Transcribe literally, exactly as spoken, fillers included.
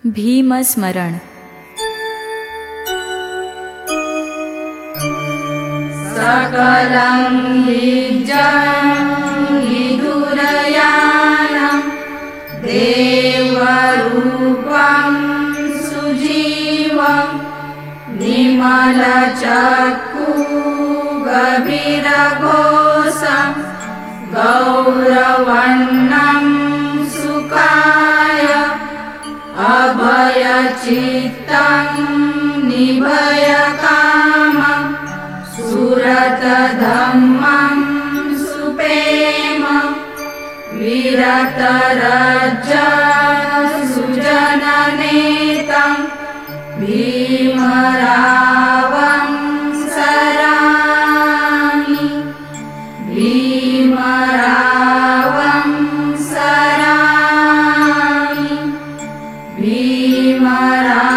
भीमस्मरण। सकलं विज्जं विदुरयानं देवरूपं सुजीवं निर्मलचक्षुगभीरघोषं गौरवर्णं सुकाय अभयचित्तं निभयकामं सुरतधम्मं सुप्रेमं विरतरजसुजननेतं भीमरावं सरामि भीमरावं सरामि भीमरावं